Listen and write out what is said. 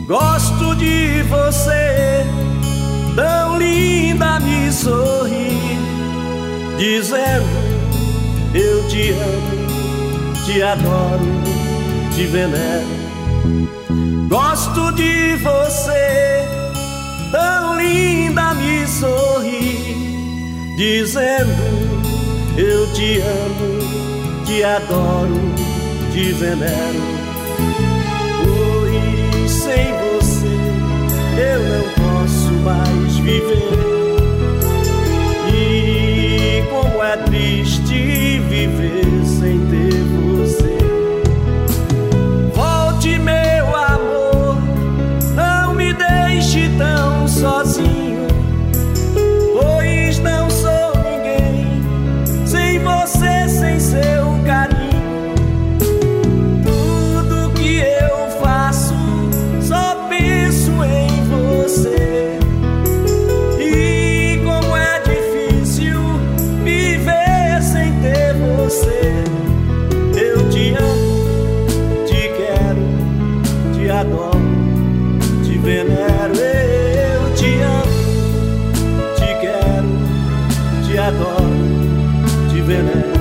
Gosto de você, tão linda, me sorri, dizendo eu te amo, te adoro, te venero. Gosto de você, tão linda, me sorri, dizendo eu te amo, te adoro, te venero. Pois sem você eu não posso mais viver. E como é triste viver sem ter você. Volte, meu amor, não me deixe tão sozinho, pois não sou ninguém sem você, sem seu carinho. Tudo que eu faço só penso em você. E como é difícil viver sem ter você. Eu te amo, te quero, te adoro, te venero. Eu te amo, te quero, te adoro, te venero.